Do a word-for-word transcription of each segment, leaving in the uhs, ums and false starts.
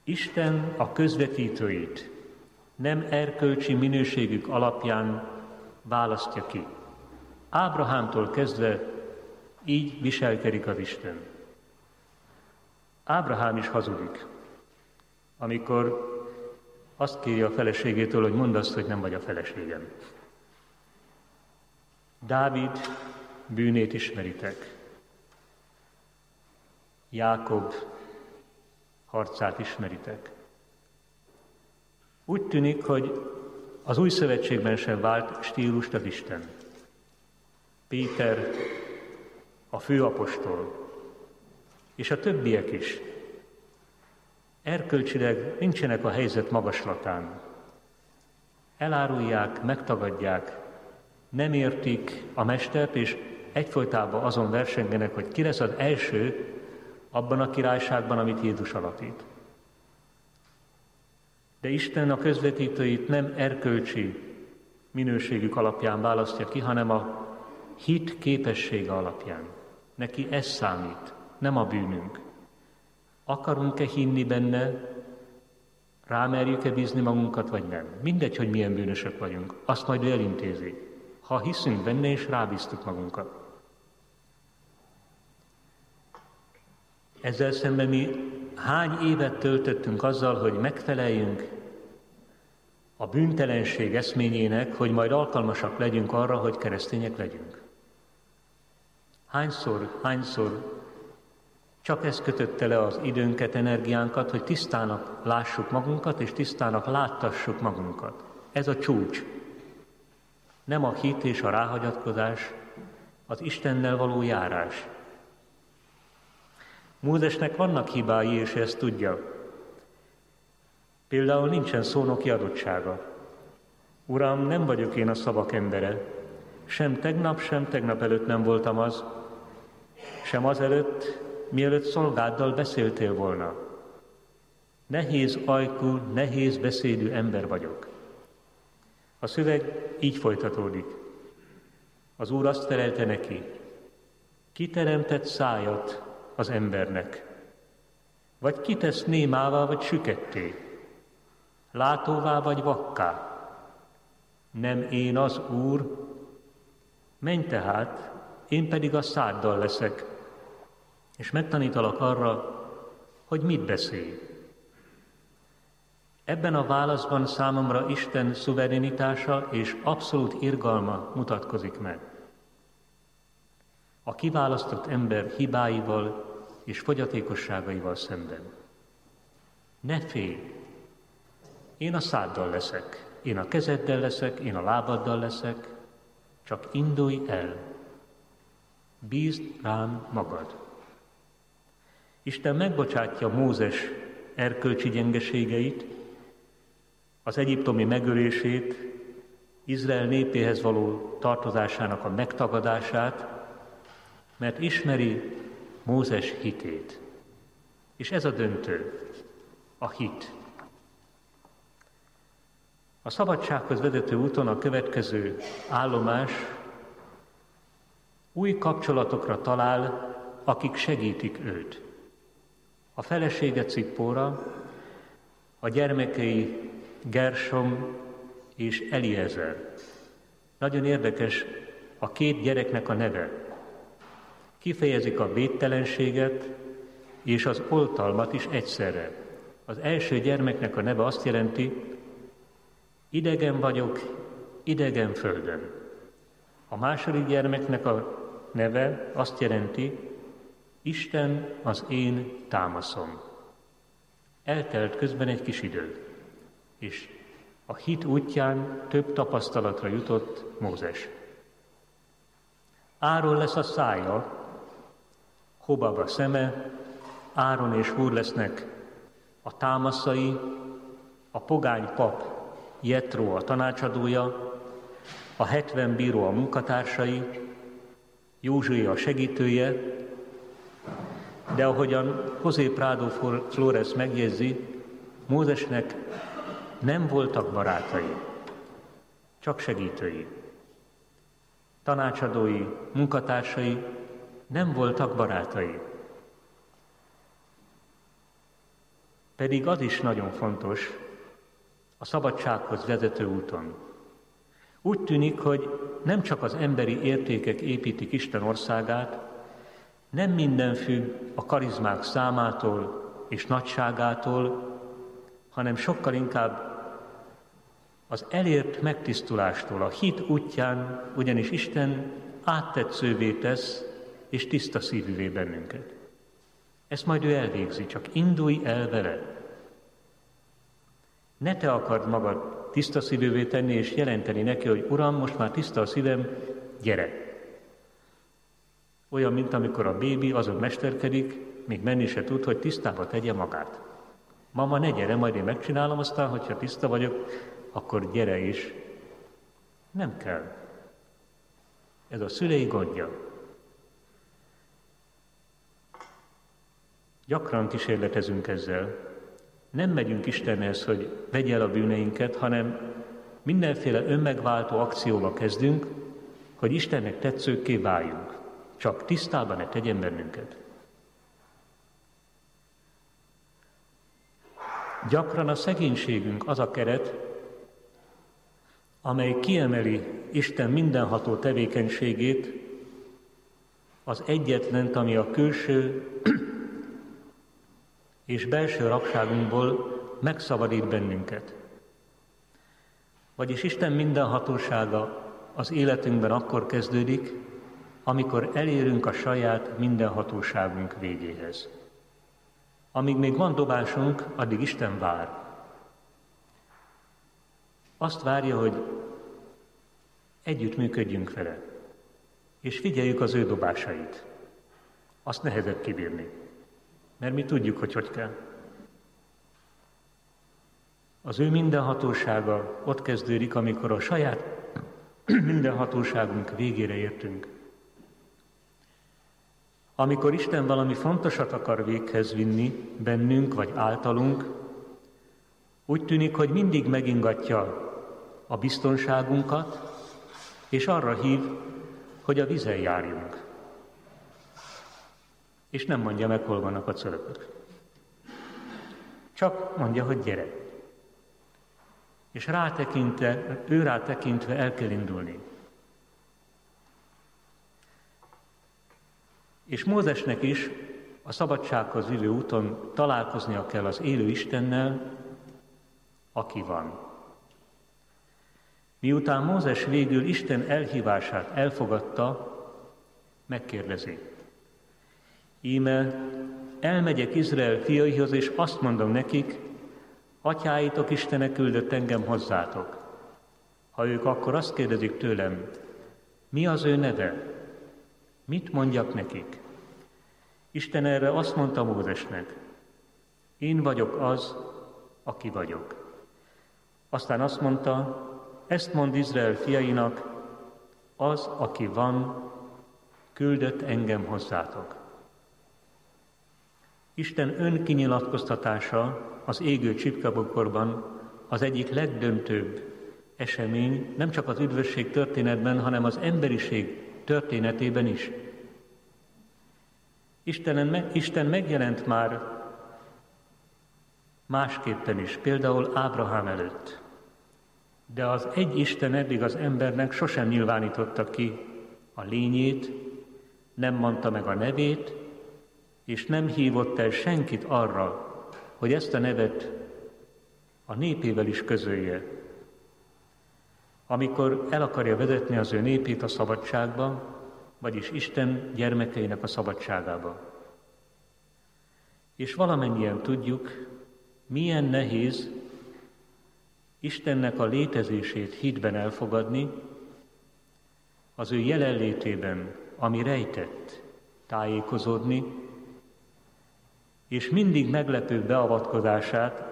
Isten a közvetítőit nem erkölcsi minőségük alapján választja ki. Ábrahámtól kezdve így viselkedik az Isten. Ábrahám is hazudik, amikor azt kéri a feleségétől, hogy mondd azt, hogy nem vagy a feleségem. Dávid bűnét ismeritek. Jákob harcát ismeritek. Úgy tűnik, hogy az új szövetségben sem vált stílust az Isten. Péter, a főapostol, és a többiek is erkölcsileg nincsenek a helyzet magaslatán. Elárulják, megtagadják, nem értik a mestert, és egyfolytában azon versengenek, hogy ki lesz az első abban a királyságban, amit Jézus alapít. De Isten a közvetítőit nem erkölcsi minőségük alapján választja ki, hanem a hit képessége alapján. Neki ez számít, nem a bűnünk. Akarunk-e hinni benne, rámerjük-e bízni magunkat, vagy nem? Mindegy, hogy milyen bűnösök vagyunk, azt majd ő elintézi. Ha hiszünk benne, és rábíztuk magunkat. Ezzel szemben mi hány évet töltöttünk azzal, hogy megfeleljünk a bűntelenség eszményének, hogy majd alkalmasak legyünk arra, hogy keresztények legyünk. Hányszor, hányszor csak ez kötötte le az időnket, energiánkat, hogy tisztának lássuk magunkat, és tisztának láttassuk magunkat. Ez a csúcs. Nem a hit és a ráhagyatkozás, az Istennel való járás. Mózesnek vannak hibái, és ezt tudja. Például nincsen szónoki adottsága. Uram, nem vagyok én a szavak embere. Sem tegnap, sem tegnap előtt nem voltam az, sem azelőtt, mielőtt szolgáddal beszéltél volna. Nehéz ajkú, nehéz beszédű ember vagyok. A szöveg így folytatódik. Az Úr azt felelte neki, ki teremtett szájat az embernek? Vagy ki tesz némává, vagy süketté? Látóvá, vagy vakká? Nem én az Úr? Menj tehát, én pedig a száddal leszek, és megtanítalak arra, hogy mit beszélj. Ebben a válaszban számomra Isten szuverenitása és abszolút irgalma mutatkozik meg. A kiválasztott ember hibáival és fogyatékosságaival szemben. Ne félj! Én a száddal leszek, én a kezeddel leszek, én a lábaddal leszek, csak indulj el. Bízd rám magad. Isten megbocsátja Mózes erkölcsi gyengeségeit, az egyiptomi megölését, Izrael népéhez való tartozásának a megtagadását, mert ismeri Mózes hitét. És ez a döntő, a hit. A szabadsághoz vezető úton a következő állomás új kapcsolatokra talál, akik segítik őt. A felesége Cippóra, a gyermekei Gersom és Eliezer. Nagyon érdekes a két gyereknek a neve. Kifejezik a véttelenséget és az oltalmat is egyszerre. Az első gyermeknek a neve azt jelenti, idegen vagyok, idegen földön. A második gyermeknek a neve azt jelenti, Isten az én támaszom. Eltelt közben egy kis idő, és a hit útján több tapasztalatra jutott Mózes. Áron lesz a szája, Hobab a szeme, Áron és Húr lesznek a támaszai, a pogány pap Jetró a tanácsadója, a hetven bíró a munkatársai, Józsué a segítője, de ahogyan José Prado Flores megjegyzi, Mózesnek nem voltak barátai, csak segítői. Tanácsadói, munkatársai nem voltak barátai. pedig az is nagyon fontos a szabadsághoz vezető úton. Úgy tűnik, hogy nem csak az emberi értékek építik Isten országát, nem minden függ a karizmák számától és nagyságától, hanem sokkal inkább az elért megtisztulástól, a hit útján, ugyanis Isten áttetszővé tesz és tiszta szívűvé bennünket. Ezt majd ő elvégzi, csak indulj el vele. Ne te akard magad tiszta szívűvé tenni és jelenteni neki, hogy Uram, most már tiszta a szívem, gyere. Olyan, mint amikor a bébi azon mesterkedik, még menni se tud, hogy tisztába tegye magát. Mama, ne gyere, majd én megcsinálom, aztán, hogyha tiszta vagyok, akkor gyere is. Nem kell. Ez a szülei gondja. Gyakran kísérletezünk ezzel. Nem megyünk Istenhez, hogy vegye el a bűneinket, hanem mindenféle önmegváltó akcióba kezdünk, hogy Istennek tetszőkké váljunk. Csak tisztában ne tegyen bennünket. Gyakran a szegénységünk az a keret, amely kiemeli Isten mindenható tevékenységét, az egyetlent, ami a külső és belső rabságunkból megszabadít bennünket. Vagyis Isten mindenhatósága az életünkben akkor kezdődik, amikor elérünk a saját mindenhatóságunk végéhez. Amíg még van dobásunk, addig Isten vár. Azt várja, hogy együttműködjünk vele, és figyeljük az ő dobásait. Azt nehezebb kibírni, mert mi tudjuk, hogy hogy kell. Az ő mindenhatósága ott kezdődik, amikor a saját mindenhatóságunk végére értünk. Amikor Isten valami fontosat akar véghez vinni bennünk vagy általunk, úgy tűnik, hogy mindig megingatja a biztonságunkat, és arra hív, hogy a vízen járjunk. És nem mondja meg, hol vannak a cölöpök. Csak mondja, hogy gyere. És rátekintve, ő rátekintve el kell indulni. És Mózesnek is a szabadsághoz vívő úton találkoznia kell az élő Istennel, aki van. Miután Mózes végül Isten elhívását elfogadta, megkérdezi. Íme, elmegyek Izrael fiaihoz, és azt mondom nekik, atyáitok Istene küldött engem hozzátok. Ha ők akkor azt kérdezik tőlem, mi az ő neve? Mit mondjak nekik? Isten erre azt mondta Mózesnek, én vagyok az, aki vagyok. Aztán azt mondta, ezt mond Izrael fiainak, az, aki van, küldött engem hozzátok. Isten önkinyilatkoztatása az égő csipkabokorban az egyik legdöntőbb esemény, nem csak az üdvösség történetben, hanem az emberiség történetében is. Isten, Isten megjelent már másképpen is, például Ábrahám előtt. De az egy Isten eddig az embernek sosem nyilvánította ki a lényét, nem mondta meg a nevét, és nem hívott el senkit arra, hogy ezt a nevet a népével is közölje. Amikor el akarja vezetni az ő népét a szabadságba, vagyis Isten gyermekeinek a szabadságába. És valamennyien tudjuk, milyen nehéz Istennek a létezését hitben elfogadni, az ő jelenlétében, ami rejtett, tájékozódni, és mindig meglepő beavatkozását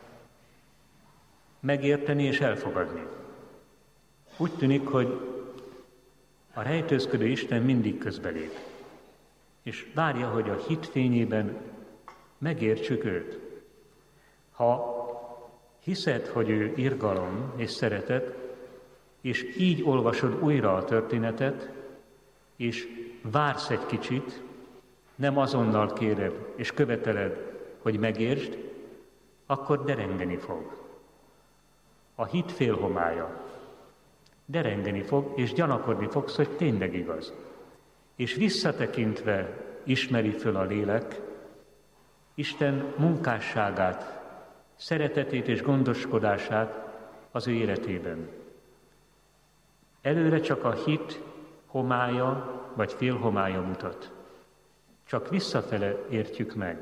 megérteni és elfogadni. Úgy tűnik, hogy a rejtőzködő Isten mindig közbelép, és várja, hogy a hit fényében megértsük őt. Ha hiszed, hogy ő irgalom és szeretet, és így olvasod újra a történetet, és vársz egy kicsit, nem azonnal kéred és követeled, hogy megértsd, akkor derengeni fog. A hit félhomálya. Derengeni fog, és gyanakodni fogsz, hogy tényleg igaz. És visszatekintve ismeri föl a lélek Isten munkásságát, szeretetét és gondoskodását az ő életében. Előre csak a hit homálya vagy félhomálya mutat. Csak visszafele értjük meg.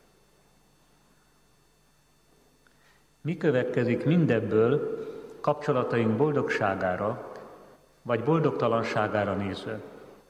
Mi következik mindebből kapcsolataink boldogságára, vagy boldogtalanságára nézve?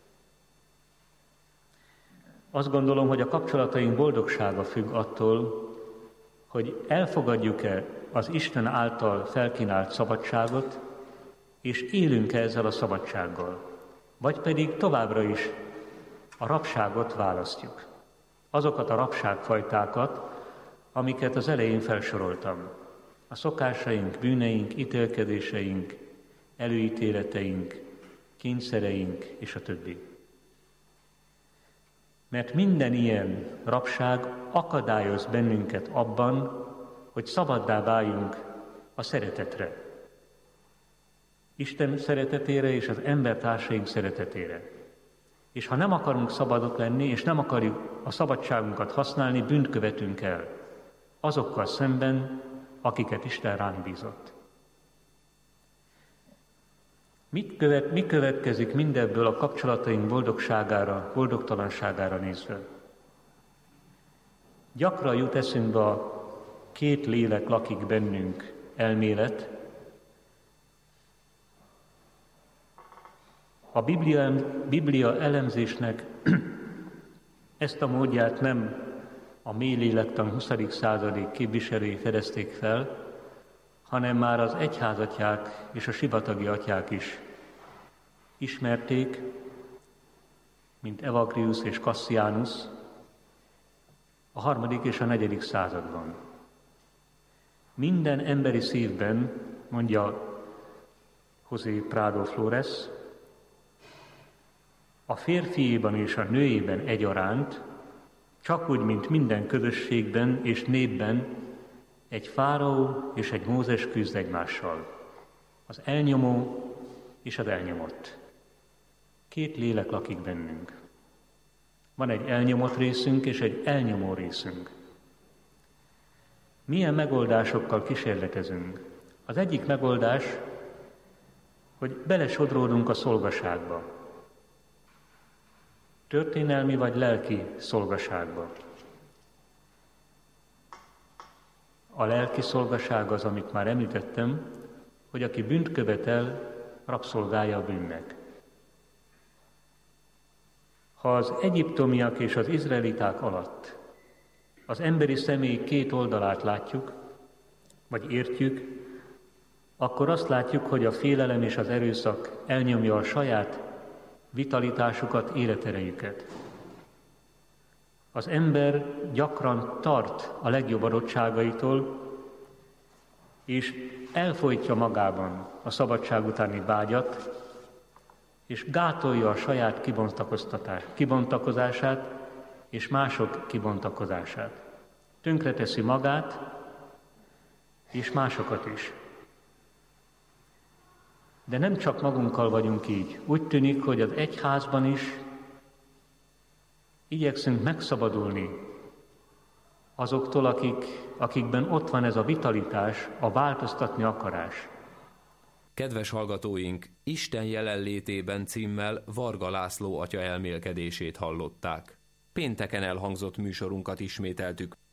Azt gondolom, hogy a kapcsolataink boldogsága függ attól, hogy elfogadjuk-e az Isten által felkínált szabadságot, és élünk-e ezzel a szabadsággal, vagy pedig továbbra is a rabságot választjuk. Azokat a rabságfajtákat, amiket az elején felsoroltam. A szokásaink, bűneink, ítélkedéseink, előítéleteink, kényszereink és a többi. Mert minden ilyen rabság akadályoz bennünket abban, hogy szabaddá váljunk a szeretetre. Isten szeretetére és az embertársaink szeretetére. És ha nem akarunk szabadok lenni, és nem akarjuk a szabadságunkat használni, bűnt követünk el azokkal szemben, akiket Isten ránk bízott. Mit követ, mi következik mindebből a kapcsolataink boldogságára, boldogtalanságára nézve? Gyakran jut eszünkbe a két lélek lakik bennünk elmélet. A Biblia, Biblia elemzésnek ezt a módját nem a mély lélektan huszadik századi képviselői fedezték fel, hanem már az egyházatyák és a sivatagi atyák is ismerték, mint Evagrius és Cassianus a harmadik és a negyedik században. Minden emberi szívben, mondja José Prado Flores, a férfiében és a nőjében egyaránt, csak úgy, mint minden közösségben és népben, egy fáraó és egy Mózes küzd egymással. Az elnyomó és az elnyomott. Két lélek lakik bennünk. Van egy elnyomott részünk és egy elnyomó részünk. Milyen megoldásokkal kísérletezünk? Az egyik megoldás, hogy belesodródunk a szolgaságba. Történelmi vagy lelki szolgaságba. A lelki szolgaság az, amit már említettem, hogy aki bűnt követel, rabszolgája a bűnnek. Ha az egyiptomiak és az izraeliták alatt az emberi személy két oldalát látjuk, vagy értjük, akkor azt látjuk, hogy a félelem és az erőszak elnyomja a saját vitalitásukat, életerejüket. Az ember gyakran tart a legjobb adottságaitól, és elfojtja magában a szabadság utáni vágyat, és gátolja a saját kibontakozását és mások kibontakozását. Tönkreteszi magát és másokat is. De nem csak magunkkal vagyunk így. Úgy tűnik, hogy az egyházban is igyekszünk megszabadulni azoktól, akik, akikben ott van ez a vitalitás, a változtatni akarás. Kedves hallgatóink, Isten jelenlétében címmel Varga László atya elmélkedését hallották. Pénteken elhangzott műsorunkat ismételtük.